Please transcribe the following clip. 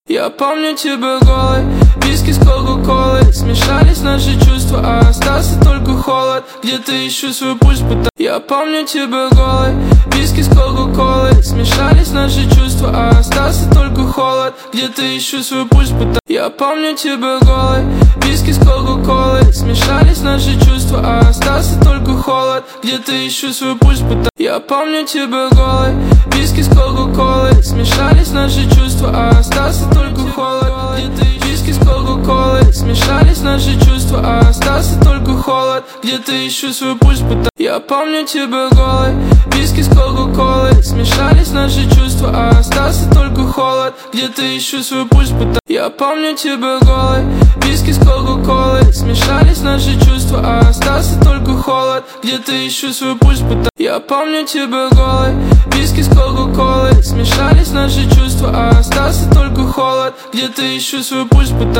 Я помню тебя голой, виски с кока-колой. Смешались наши чувства, а остался только холод. Где-то ищу свой пульс, Я помню тебя голой, виски с кока-колой. Смешались наши чувства, а остался только холод. Где-то ищу свой пульс, Я помню тебя голой, виски с кока-колой. Смешались наши чувства, а остался только холод. Где-то ищу свой пульс, Я помню тебя голой, виски с кока-колой. Смешались наши чувства, а остался только холод. Где-то виски с кока-колой. Смешались наши чувства, а остался только холод. Где-то ищу свой пульс, Я помню тебя голой, виски с кока-колой. Смешались наши чувства, а остался только холод. Где-то ищу свой пульс, Я помню тебя голой, виски с кока-колой. Смешались наши чувства, а остался только холод. Где-то ищу свой пульс, Я помню тебя голой, виски с кока-колой. Смешались наши чувства, а остался только холод. Где-то ищу свой пульс,